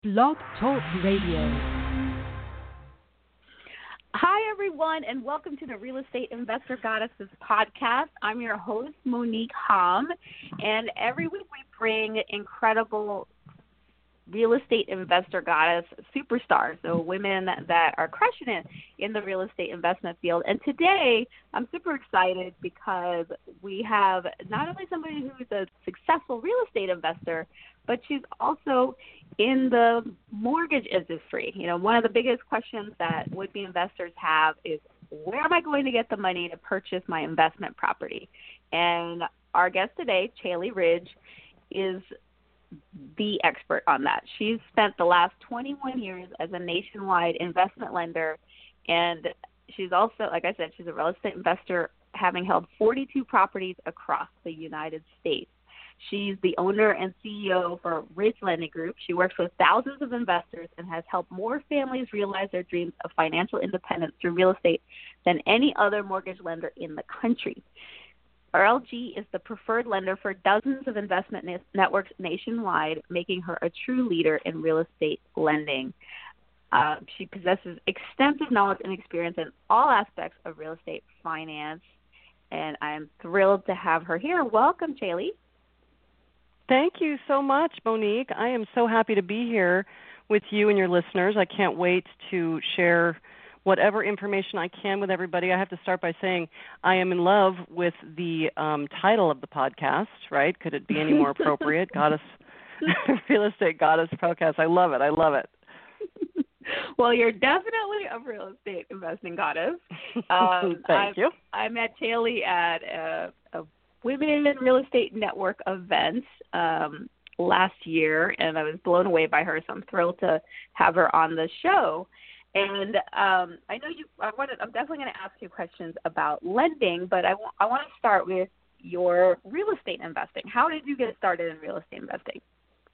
Blog Talk Radio. Hi, everyone, and welcome to the Real Estate Investor Goddesses podcast. I'm your host, Monique Hom, and every week we bring incredible real estate investor goddess superstars, so women that are crushing it in the real estate investment field. And today I'm super excited because we have not only somebody who's a successful real estate investor, but she's also in the mortgage industry. You know, one of the biggest questions that would-be investors have is, where am I going to get the money to purchase my investment property? And our guest today, Chaley Ridge, is the expert on that. She's spent the last 21 years as a nationwide investment lender, and she's also, like I said, she's a real estate investor, having held 42 properties across the United States. She's the owner and CEO for Ridge Lending Group. She works with thousands of investors and has helped more families realize their dreams of financial independence through real estate than any other mortgage lender in the country. RLG is the preferred lender for dozens of investment networks nationwide, making her a true leader in real estate lending. She possesses extensive knowledge and experience in all aspects of real estate finance, and I am thrilled to have her here. Welcome, Chaley. Thank you so much, Monique. I am so happy to be here with you and your listeners. I can't wait to share whatever information I can with everybody. I have to start by saying I am in love with the title of the podcast, right? Could it be any more appropriate? Goddess, Real Estate Goddess Podcast. I love it. I love it. Well, you're definitely a real estate investing goddess. Thank you. I met Chaley at a Women in Real Estate Network event last year, and I was blown away by her, so I'm thrilled to have her on the show. And I know I'm definitely going to ask you questions about lending, but I want to start with your real estate investing. How did you get started in real estate investing?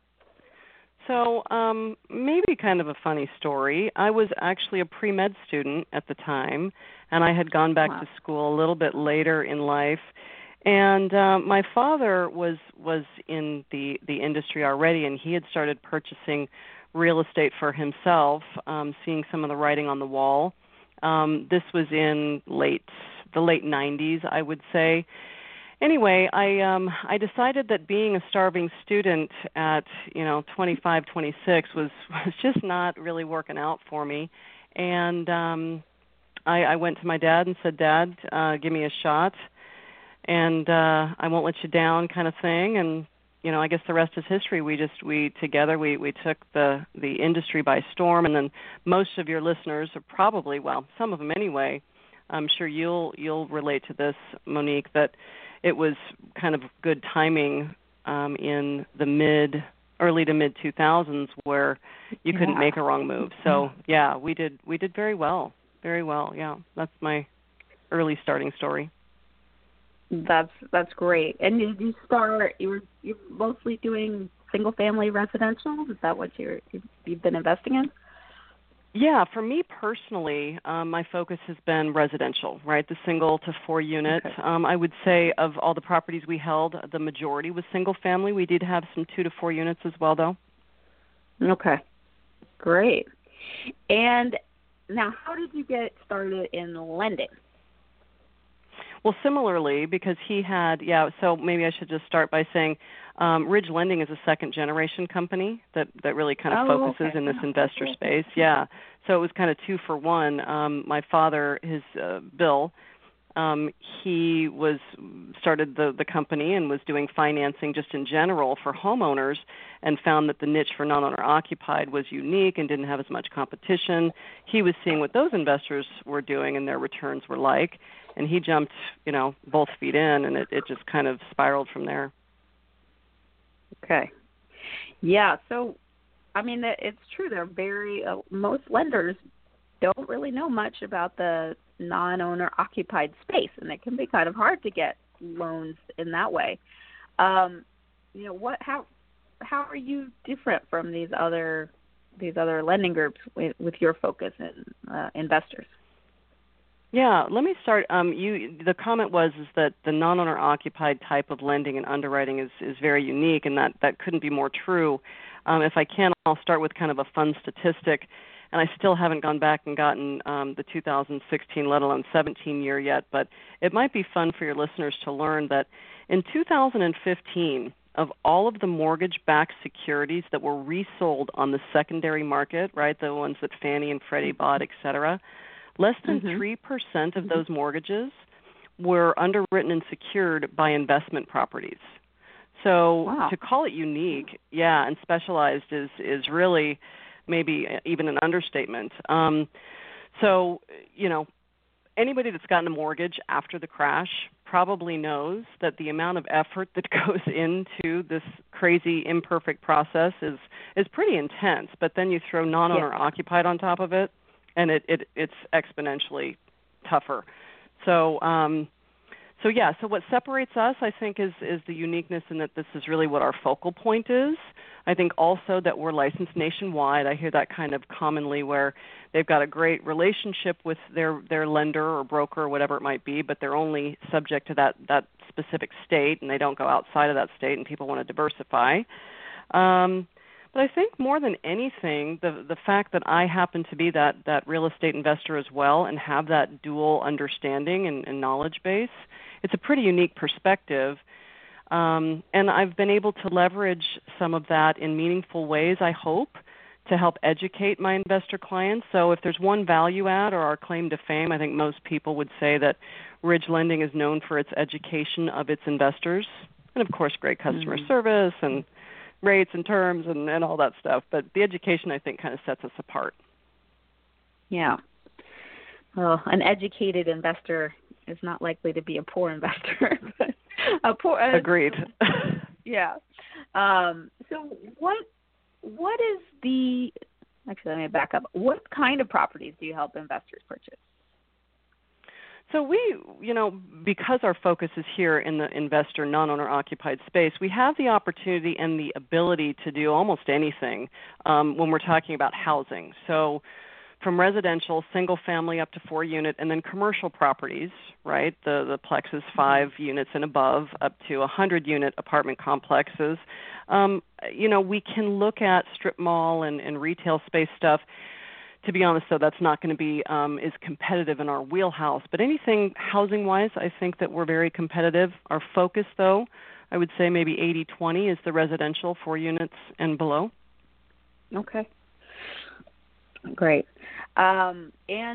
So maybe kind of a funny story. I was actually a pre-med student at the time, and I had gone back to school a little bit later in life. And my father was in the industry already, and he had started purchasing real estate for himself, seeing some of the writing on the wall. This was in the late 90s, I would say. Anyway, I decided that being a starving student at 25, 26 was just not really working out for me, and I went to my dad and said, "Dad, give me a shot, and I won't let you down," kind of thing. And I guess the rest is history. We together took the industry by storm. And then most of your listeners are probably, well, some of them anyway, I'm sure you'll relate to this, Monique, that it was kind of good timing in the early to mid 2000s where you couldn't make a wrong move. So yeah, we did very well. Very well. Yeah. That's my early starting story. That's great. And did you start? You're mostly doing single family residential. Is that what you've been investing in? Yeah, for me personally, my focus has been residential, right? The single to 4 unit. Okay. I would say of all the properties we held, the majority was single family. We did have some 2 to 4 units as well, though. Okay, great. And now, how did you get started in lending? Well, similarly, because he had, so maybe I should just start by saying Ridge Lending is a second-generation company that really kind of focuses in this investor space. Yeah, so it was kind of 2 for 1. My father, Bill, he started the company and was doing financing just in general for homeowners and found that the niche for non-owner occupied was unique and didn't have as much competition. He was seeing what those investors were doing and their returns were like, and he jumped, both feet in, and it just kind of spiraled from there. Okay. Yeah, so, I mean, it's true. They're most lenders don't really know much about the non-owner occupied space, and it can be kind of hard to get loans in that way. How are you different from these other lending groups with your focus in investors? Yeah, let me start. The comment was that the non-owner occupied type of lending and underwriting is very unique, and that couldn't be more true. If I can, I'll start with kind of a fun statistic, and I still haven't gone back and gotten the 2016, let alone 17 year yet, but it might be fun for your listeners to learn that in 2015, of all of the mortgage-backed securities that were resold on the secondary market, right, the ones that Fannie and Freddie bought, et cetera, less than 3% of those mortgages were underwritten and secured by investment properties. So to call it unique, and specialized is really maybe even an understatement. So, anybody that's gotten a mortgage after the crash probably knows that the amount of effort that goes into this crazy imperfect process is pretty intense. But then you throw non-owner occupied on top of it, and it's exponentially tougher. So so what separates us, I think, is the uniqueness in that this is really what our focal point is. I think also that we're licensed nationwide. I hear that kind of commonly where they've got a great relationship with their lender or broker or whatever it might be, but they're only subject to that specific state, and they don't go outside of that state, and people want to diversify. But I think more than anything, the fact that I happen to be that real estate investor as well and have that dual understanding and knowledge base, it's a pretty unique perspective. And I've been able to leverage some of that in meaningful ways, I hope, to help educate my investor clients. So if there's one value add or our claim to fame, I think most people would say that Ridge Lending is known for its education of its investors. And, of course, great customer service and rates and terms and all that stuff. But the education, I think, kind of sets us apart. Yeah. Well, an educated investor is not likely to be a poor investor. Agreed. Yeah. So what is the – actually, let me back up. What kind of properties do you help investors purchase? So we, because our focus is here in the investor non-owner occupied space, we have the opportunity and the ability to do almost anything when we're talking about housing. So from residential, single family up to 4 unit, and then commercial properties, right, the plexes 5 units and above, up to 100 unit apartment complexes. We can look at strip mall and retail space stuff. To be honest, though, that's not going to be as competitive in our wheelhouse. But anything housing-wise, I think that we're very competitive. Our focus, though, I would say maybe 80-20 is the residential 4 units and below. Okay. Great. And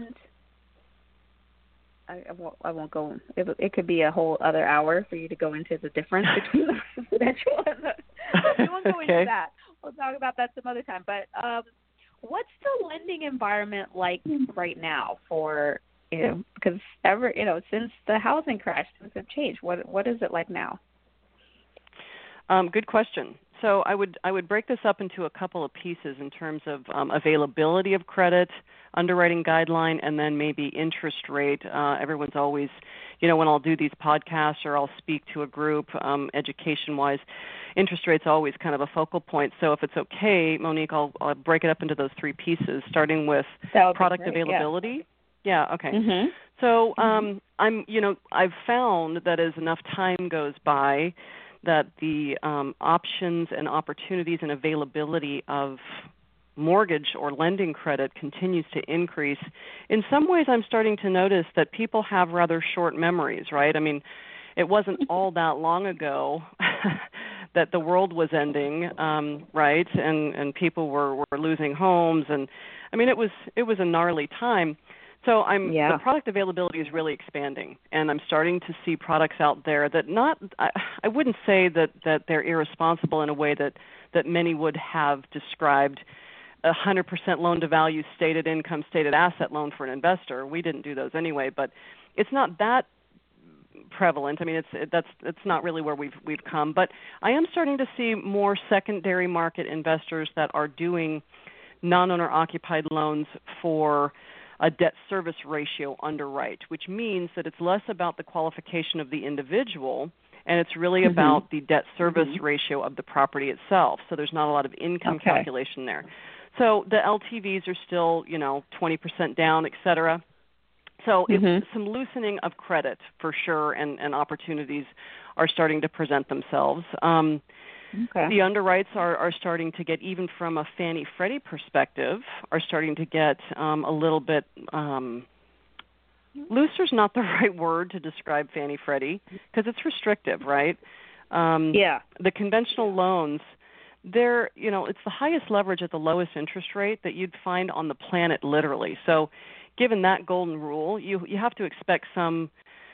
I won't go. It could be a whole other hour for you to go into the difference between the residential and we won't go into that. We'll talk about that some other time. But what's the lending environment like right now for, because since the housing crash, things have changed. What is it like now? Good question. So I would break this up into a couple of pieces in terms of availability of credit, underwriting guideline, and then maybe interest rate. Everyone's always, when I'll do these podcasts or I'll speak to a group education-wise, interest rate's always kind of a focal point. So if it's okay, Monique, I'll break it up into those 3 pieces, starting with product availability. Yeah, okay. Mm-hmm. So I've found that as enough time goes by, that the options and opportunities and availability of mortgage or lending credit continues to increase. In some ways, I'm starting to notice that people have rather short memories, right? I mean, it wasn't all that long ago that the world was ending, right? And people were losing homes, and I mean, it was a gnarly time. So the product availability is really expanding, and I'm starting to see products out there that I wouldn't say that they're irresponsible in a way that many would have described 100% loan to value, stated income, stated asset loan for an investor. We didn't do those anyway, but it's not that prevalent. I mean, it's not really where we've come, but I am starting to see more secondary market investors that are doing non-owner occupied loans for a debt service ratio underwrite, which means that it's less about the qualification of the individual and it's really about the debt service ratio of the property itself. So there's not a lot of income calculation there. So the LTVs are still, 20% down, et cetera. So it's some loosening of credit for sure, and opportunities are starting to present themselves. Okay. The underwrites are starting to get, even from a Fannie Freddie perspective, are starting to get a little bit looser's not the right word to describe Fannie Freddie because it's restrictive, right? The conventional loans, it's the highest leverage at the lowest interest rate that you'd find on the planet, literally. So given that golden rule, you have to expect some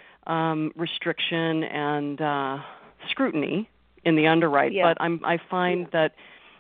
restriction and scrutiny in the underwrite. Yeah. But I find that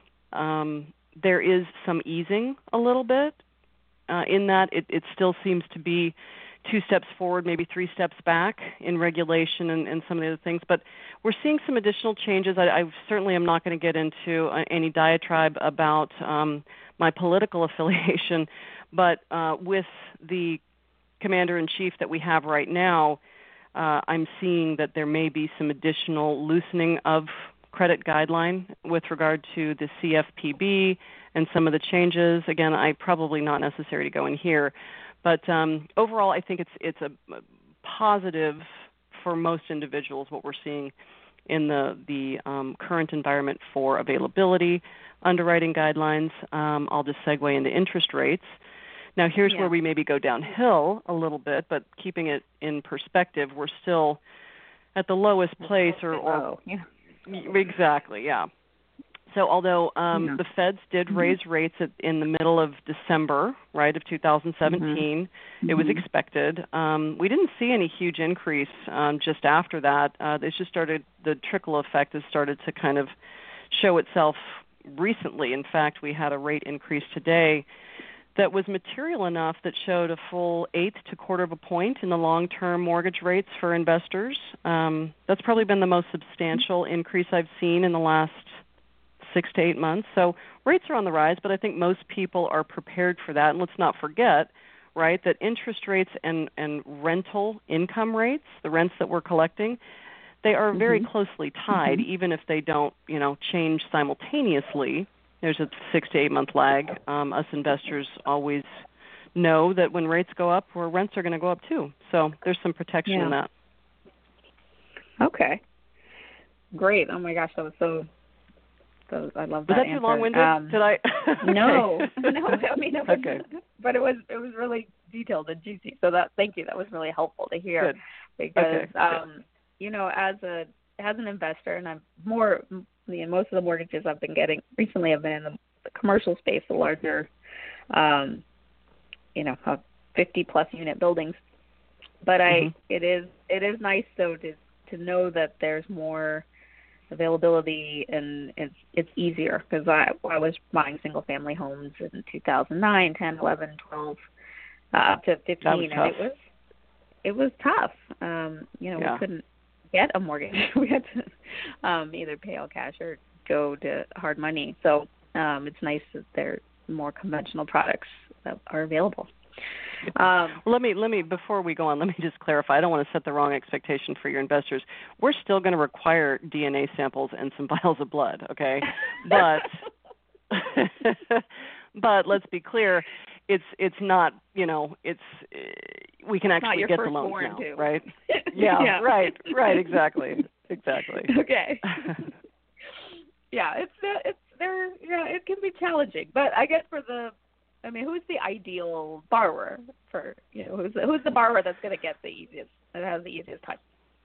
there is some easing a little bit in that it still seems to be 2 steps forward, maybe 3 steps back in regulation and some of the other things. But we're seeing some additional changes. I certainly am not going to get into any diatribe about my political affiliation, but with the commander-in-chief that we have right now, I'm seeing that there may be some additional loosening of credit guideline with regard to the CFPB and some of the changes. Again, probably not necessary to go in here. But overall, I think it's a positive for most individuals, what we're seeing in the current environment for availability, underwriting guidelines. I'll just segue into interest rates. Now, here's where we maybe go downhill a little bit, but keeping it in perspective, we're still at the lowest place. Exactly, yeah. So although the Feds did raise rates in the middle of December, right, of 2017, it was expected. We didn't see any huge increase just after that. It's just started, the trickle effect has started to kind of show itself recently. In fact, we had a rate increase today that was material enough that showed a full 1/8 to 1/4 of a point in the long-term mortgage rates for investors. That's probably been the most substantial increase I've seen in the last 6 to 8 months. So rates are on the rise, but I think most people are prepared for that. And let's not forget, right, that interest rates and rental income rates, the rents that we're collecting, they are very closely tied, even if they don't, change simultaneously. There's a 6 to 8 month lag. Us investors always know that when rates go up, our rents are going to go up too. So there's some protection in that. Okay. Great. Oh my gosh, that was so I love that. Was that answer. too long-winded? Did I? No. I mean, it was, but it was really detailed and juicy. So thank you. That was really helpful to hear. Good. Because as an investor, and I'm most of the mortgages I've been getting recently have been in the commercial space, the larger, 50+ unit buildings. But it is nice though to know that there's more availability and it's easier, because I was buying single family homes in 2009, 10, 11, 12, up to 15, and it was tough. We couldn't get a mortgage. We had to either pay all cash or go to hard money. So it's nice that there are more conventional products that are available. Let me before we go on, let me just clarify. I don't want to set the wrong expectation for your investors. We're still going to require DNA samples and some vials of blood, okay? But but let's be clear, it's not, it's we can actually get the loans now, too. Right? Yeah, right, exactly. Okay. It can be challenging, but I guess who's the ideal borrower for, who's the borrower that's going to get that has the easiest time?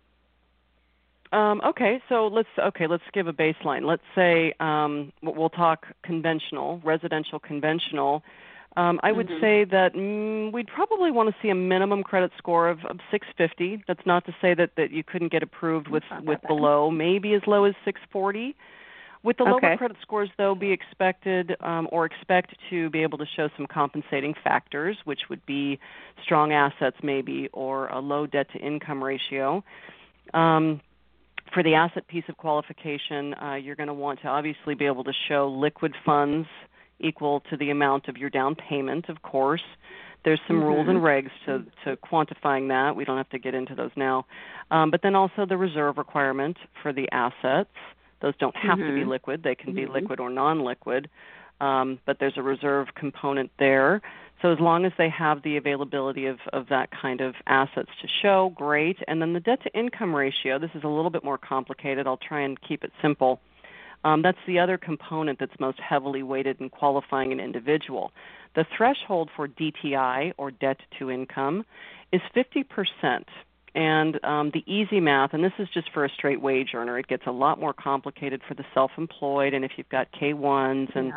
Okay, so let's give a baseline. Let's say we'll talk residential conventional. I would say that we'd probably want to see a minimum credit score of 650. That's not to say that you couldn't get approved with below, maybe as low as 640. With the lower credit scores, though, be expected or expect to be able to show some compensating factors, which would be strong assets maybe or a low debt-to-income ratio. For the asset piece of qualification, you're going to want to obviously be able to show liquid funds equal to the amount of your down payment, of course. There's some rules and regs to quantifying that. We don't have to get into those now. But then also the reserve requirement for the assets. Those don't have to be liquid. They can be liquid or non-liquid, but there's a reserve component there. So as long as they have the availability of that kind of assets to show, great. And then the debt-to-income ratio, this is a little bit more complicated. I'll try and keep it simple. That's the other component that's most heavily weighted in qualifying an individual. The threshold for DTI, or debt to income, is 50%. And the easy math, and this is just for a straight wage earner, it gets a lot more complicated for the self-employed and if you've got K-1s and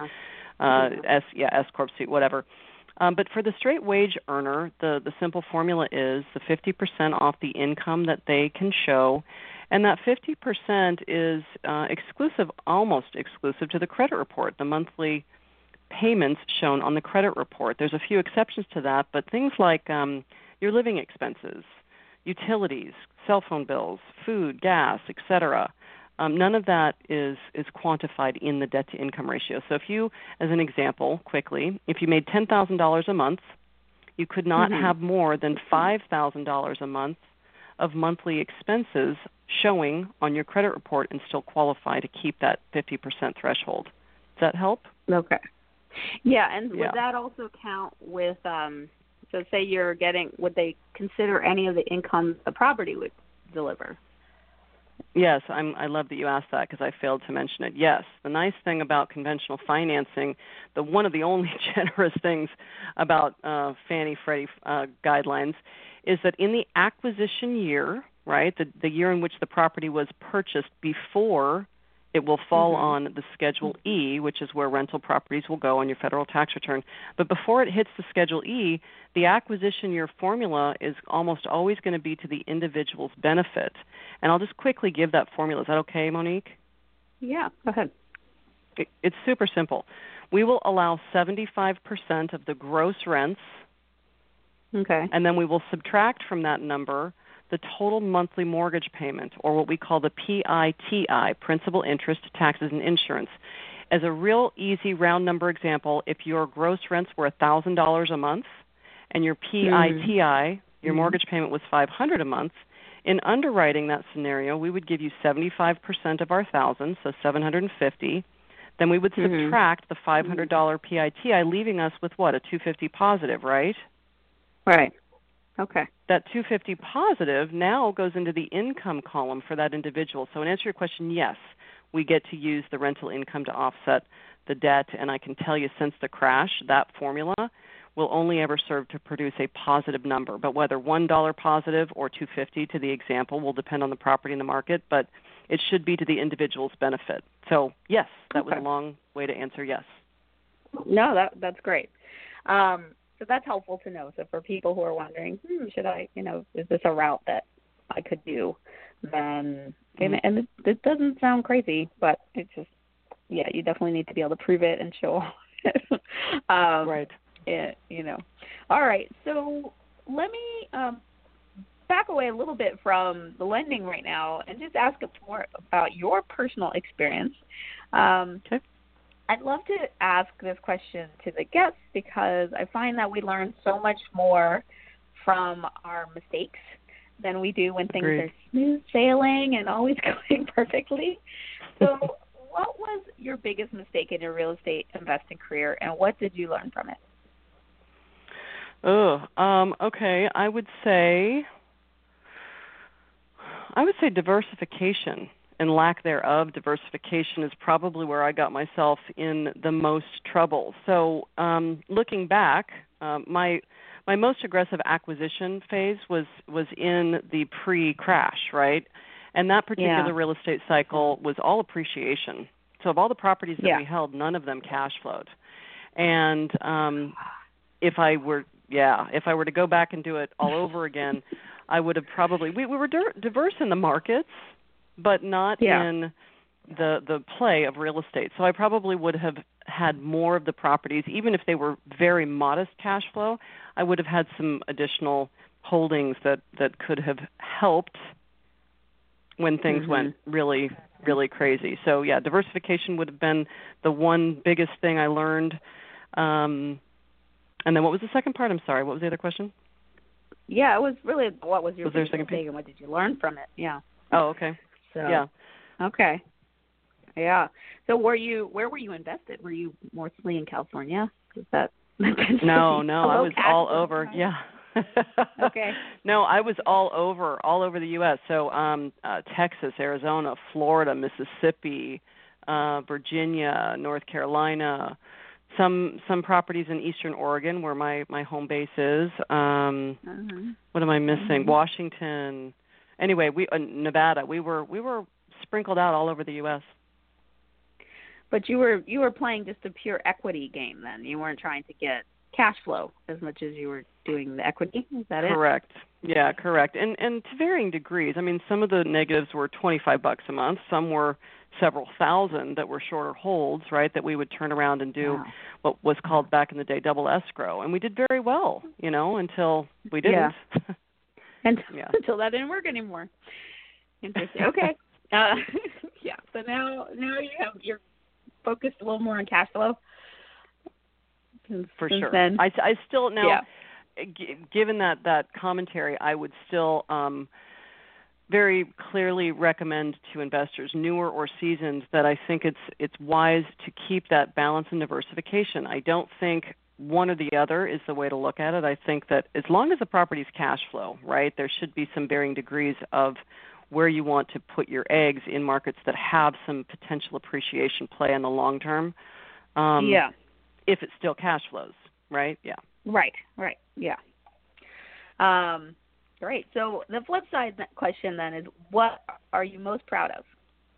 S Corp, whatever. But for the straight wage earner, the simple formula is the 50% off the income that they can show, and that 50% is exclusive, almost exclusive to the credit report, the monthly payments shown on the credit report. There's a few exceptions to that, but things like your living expenses, utilities, cell phone bills, food, gas, etc., none of that is quantified in the debt-to-income ratio. So if you, as an example, quickly, if you made $10,000 a month, you could not have more than $5,000 a month of monthly expenses showing on your credit report and still qualify to keep that 50% threshold. Does that help? Okay. Yeah, and would that also count with, so say you're getting, would they consider any of the income the property would deliver? Yes, I love that you asked that because I failed to mention it. Yes, the nice thing about conventional financing, one of the only generous things about Fannie Freddie guidelines, is that in the acquisition year, right, the year in which the property was purchased before it will fall on the Schedule E, which is where rental properties will go on your federal tax return. But before it hits the Schedule E, the acquisition year formula is almost always going to be to the individual's benefit. And I'll just quickly give that formula. Is that okay, Monique? Yeah, go ahead. It's super simple. We will allow 75% of the gross rents, and then we will subtract from that number the total monthly mortgage payment, or what we call the PITI, principal, interest, taxes, and insurance. As a real easy round number example, if your gross rents were $1,000 a month and your PITI, your mortgage payment, was $500 a month, in underwriting that scenario, we would give you 75% of our $1,000, so $750. Then we would subtract the $500 PITI, leaving us with what, a $250 positive, right? Right. Okay. That $250 positive now goes into the income column for that individual. So in answer to your question, yes, we get to use the rental income to offset the debt. And I can tell you, since the crash, that formula will only ever serve to produce a positive number. But whether $1 positive or $250 to the example will depend on the property and the market, but it should be to the individual's benefit. So yes, that was a long way to answer yes. No, that's great. So that's helpful to know. So for people who are wondering, should I, is this a route that I could do? Then, and it doesn't sound crazy, but it's just, you definitely need to be able to prove it and show it. Right. All right. So let me back away a little bit from the lending right now and just ask more about your personal experience. Okay. I'd love to ask this question to the guests because I find that we learn so much more from our mistakes than we do when things are smooth sailing and always going perfectly. So what was your biggest mistake in your real estate investing career, and what did you learn from it? Okay. I would say diversification and lack thereof. Diversification is probably where I got myself in the most trouble. So looking back, my most aggressive acquisition phase was in the pre-crash, right? And that particular real estate cycle was all appreciation. So of all the properties that we held, none of them cash flowed. And if I were to go back and do it all over again, I would have probably, we were diverse in the markets, but not in the play of real estate. So I probably would have had more of the properties, even if they were very modest cash flow. I would have had some additional holdings that could have helped when things went really, really crazy. So diversification would have been the one biggest thing I learned. And then what was the second part? I'm sorry. What was the other question? Yeah, it was really what was your biggest mistake and what did you learn from it? Yeah. Oh, okay. So, okay. Yeah. So where were you invested? Were you mostly in California? Is that No, I was all over. Yeah. Okay. No, I was all over the U.S. So Texas, Arizona, Florida, Mississippi, Virginia, North Carolina, some properties in Eastern Oregon where my home base is. What am I missing? Washington. Anyway, Nevada. We were sprinkled out all over the U.S. But you were playing just a pure equity game then. You weren't trying to get cash flow as much as you were doing the equity. Is that Correct. Yeah, correct. And to varying degrees. I mean, some of the negatives were $25 a month. Some were several thousand that were shorter holds, right, that we would turn around and do what was called back in the day double escrow. And we did very well, until we didn't. Yeah. Until that didn't work anymore. Interesting. Okay. So now you're focused a little more on cash flow. For sure. Then. I still now, given that commentary, I would still very clearly recommend to investors, newer or seasoned, that I think it's wise to keep that balance and diversification. I don't think one or the other is the way to look at it. I think that as long as the property's cash flow, right, there should be some varying degrees of where you want to put your eggs in markets that have some potential appreciation play in the long term. If it still cash flows, right? Yeah. Right. Yeah. Great. So the flip side question then is, what are you most proud of?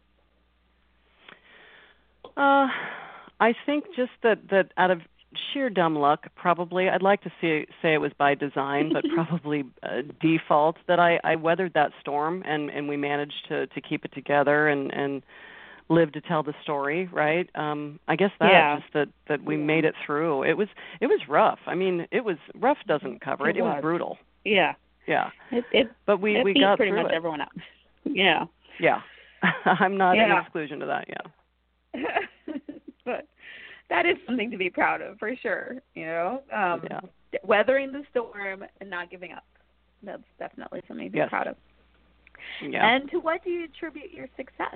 I think just that out of sheer dumb luck, probably. I'd like to say it was by design, but probably default that I weathered that storm and we managed to keep it together and live to tell the story, right? I guess just that we made it through. It was rough. I mean, it was rough. Doesn't cover it. It was brutal. Yeah. Yeah. But we beat got pretty through much it. everyone else. Yeah. Yeah. I'm not an exclusion to that. Yeah. But that is something to be proud of, for sure. Weathering the storm and not giving up. That's definitely something to be proud of. Yeah. And to what do you attribute your success?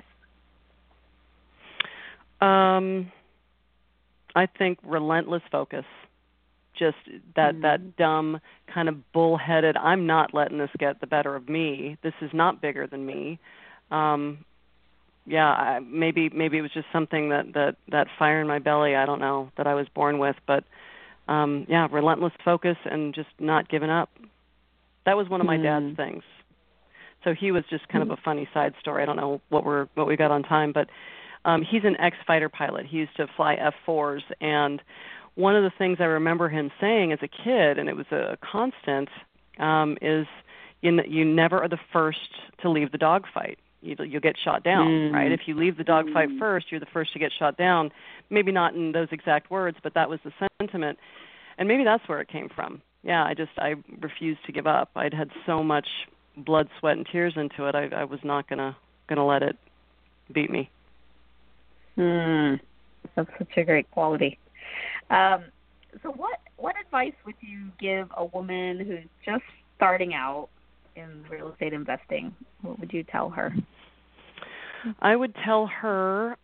I think relentless focus. Just that dumb kind of bullheaded, I'm not letting this get the better of me. This is not bigger than me. Maybe it was just something that fire in my belly, I don't know, that I was born with. But, relentless focus and just not giving up. That was one of my dad's things. So he was just kind of a funny side story. I don't know what we got on time, but he's an ex-fighter pilot. He used to fly F-4s, and one of the things I remember him saying as a kid, and it was a constant, is you never are the first to leave the dogfight. You'll get shot down, right? If you leave the dogfight first, you're the first to get shot down. Maybe not in those exact words, but that was the sentiment. And maybe that's where it came from. Yeah, I refused to give up. I'd had so much blood, sweat, and tears into it. I was not gonna let it beat me. That's such a great quality. So what advice would you give a woman who's just starting out in real estate investing? What would you tell her? I would tell her,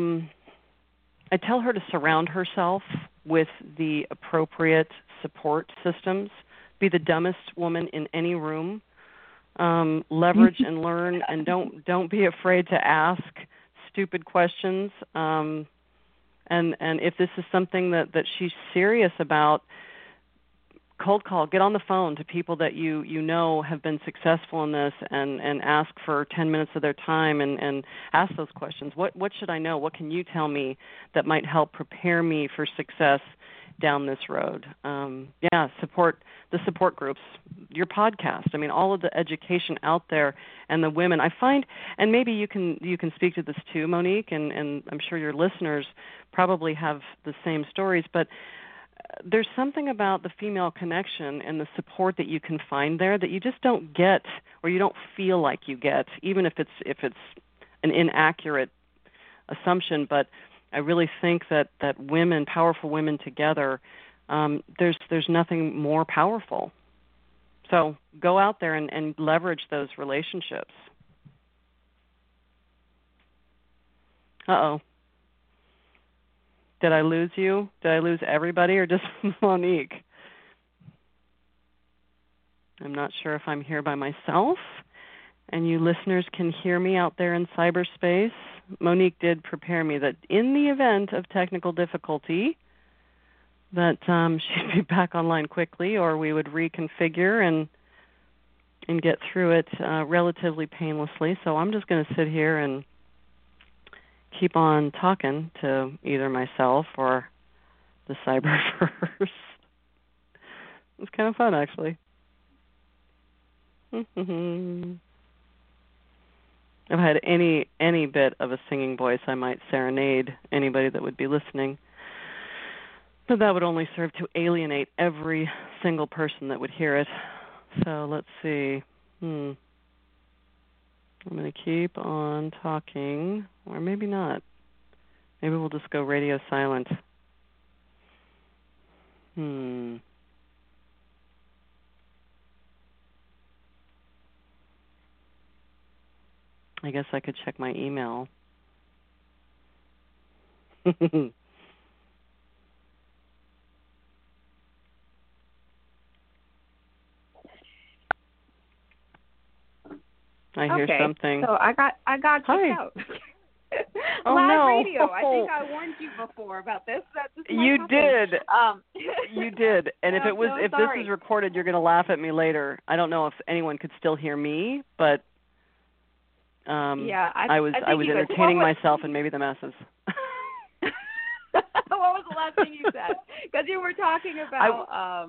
to surround herself with the appropriate support systems. Be the dumbest woman in any room. Leverage and learn, and don't be afraid to ask stupid questions. And if this is something that she's serious about, cold call, get on the phone to people that you know have been successful in this and ask for 10 minutes of their time and ask those questions. What should I know? What can you tell me that might help prepare me for success down this road? Support the support groups, your podcast. I mean, all of the education out there, and the women. I find, and maybe you can speak to this too, Monique, and I'm sure your listeners probably have the same stories, but there's something about the female connection and the support that you can find there that you just don't get, or you don't feel like you get, even if it's an inaccurate assumption. But I really think that women, powerful women together, there's nothing more powerful. So go out there and leverage those relationships. Uh-oh. Did I lose you? Did I lose everybody, or just Monique? I'm not sure if I'm here by myself. and you listeners can hear me out there in cyberspace, Monique did prepare me that in the event of technical difficulty, that she'd be back online quickly, or we would reconfigure and get through it relatively painlessly. So I'm just going to sit here and keep on talking to either myself or the cyberverse. It's kind of fun, actually. If I had any bit of a singing voice, I might serenade anybody that would be listening. But that would only serve to alienate every single person that would hear it. So let's see. I'm going to keep on talking, or maybe not. Maybe we'll just go radio silent. I guess I could check my email. I hear something. So I got kicked out. Oh, Live no. radio. I think I warned you before about this. You did. You did. And if this is recorded, you're going to laugh at me later. I don't know if anyone could still hear me, but I was entertaining myself and maybe the masses. What was the last thing you said? Because you were talking about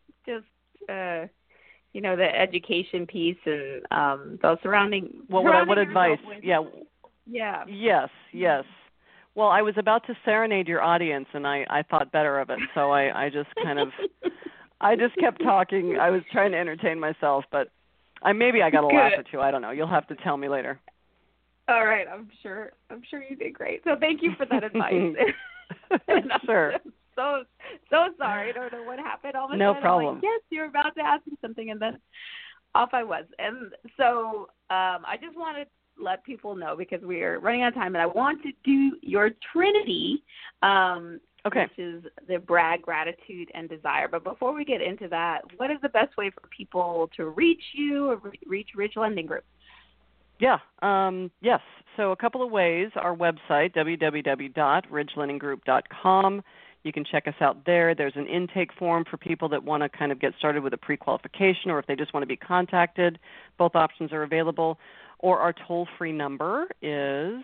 the education piece and the surrounding. Well, what advice? Yeah. Yes. Well, I was about to serenade your audience, and I thought better of it, so I just kind of, I just kept talking. I was trying to entertain myself, but maybe I got a laugh or two. I don't know. You'll have to tell me later. All right. I'm sure you did great. So thank you for that advice. Sure. So sorry. I don't know what happened. All of a no sudden, problem. I'm like, yes, you're about to ask me something, and then off I was. And so I just want to let people know, because we are running out of time, and I want to do your Trinity, which is the brag, gratitude, and desire. But before we get into that, what is the best way for people to reach you or reach Ridge Lending Group? Yeah. Yes. So a couple of ways. Our website, www.ridgelendinggroup.com. You can check us out there. There's an intake form for people that want to kind of get started with a pre-qualification, or if they just want to be contacted. Both options are available. Or our toll-free number is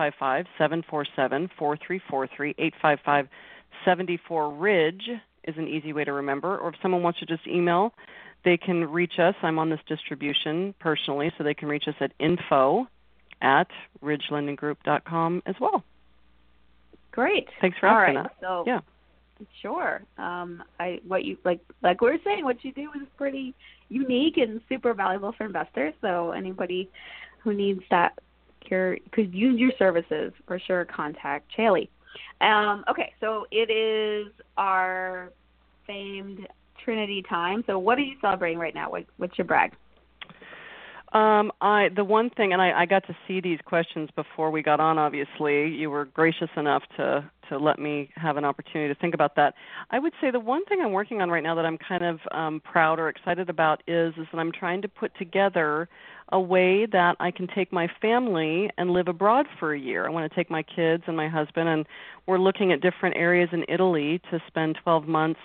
855-747-4343. 855-74-RIDGE is an easy way to remember. Or if someone wants to just email, they can reach us. I'm on this distribution personally, so they can reach us at info@ridgelendinggroup.com as well. Great. Thanks for asking that. So, yeah. Sure. What you like we were saying, what you do is pretty unique and super valuable for investors. So anybody who needs that could use your services, for sure, contact Chaley. Okay, so it is our famed Trinity time. So what are you celebrating right now? What's your brag? The one thing, and I got to see these questions before we got on, obviously. You were gracious enough to let me have an opportunity to think about that. I would say the one thing I'm working on right now that I'm kind of proud or excited about is that I'm trying to put together a way that I can take my family and live abroad for a year. I want to take my kids and my husband, and we're looking at different areas in Italy to spend 12 months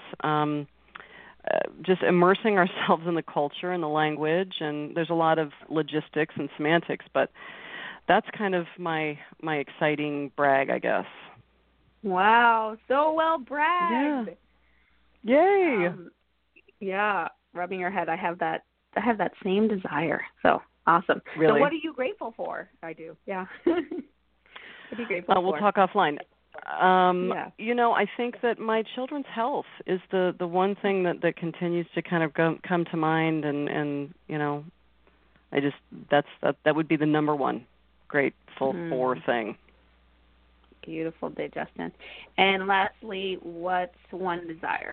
just immersing ourselves in the culture and the language, and there's a lot of logistics and semantics, but that's kind of my exciting brag, I guess. Wow, so well bragged. Yeah. Yay. Yeah, rubbing your head. I have that same desire. So awesome. Really? So what are you grateful for? I do. Yeah. What are you grateful for? We'll talk offline. I think that my children's health is the one thing that continues to kind of come to mind, and I just that would be the number one grateful for thing. Beautiful day, Justin. And lastly, what's one desire?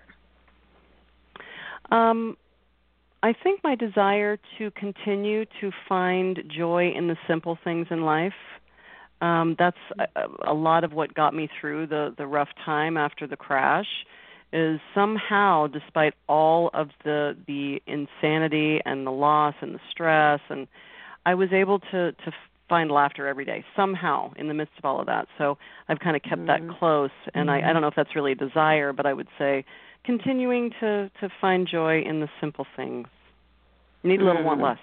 I think my desire to continue to find joy in the simple things in life. That's a lot of what got me through the rough time after the crash, is somehow, despite all of the insanity and the loss and the stress, and I was able to find laughter every day somehow in the midst of all of that. So I've kind of kept that close, and I don't know if that's really a desire, but I would say continuing to find joy in the simple things. Need a little, want less.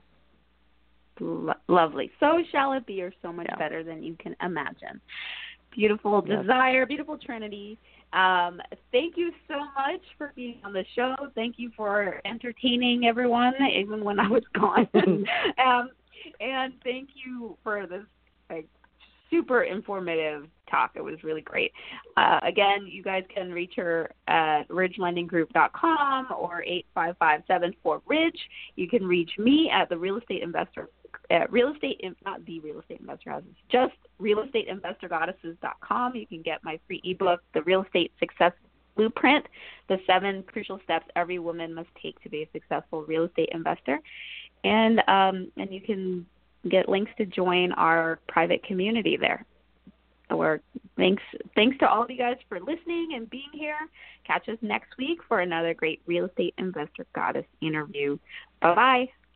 Lovely. So shall it be, or so much better than you can imagine. Beautiful desire, beautiful Trinity. Thank you so much for being on the show. Thank you for entertaining everyone, even when I was gone. And thank you for this super informative talk. It was really great. Again, you guys can reach her at ridgelendinggroup.com or 855-74-RIDGE. You can reach me at the Real Estate Investor, not the Real Estate Investor Houses, just realestateinvestorgoddesses.com. You can get my free ebook, The Real Estate Success Blueprint, the 7 crucial steps every woman must take to be a successful real estate investor. And you can get links to join our private community there. Or thanks to all of you guys for listening and being here. Catch us next week for another great Real Estate Investor Goddess interview. Bye-bye.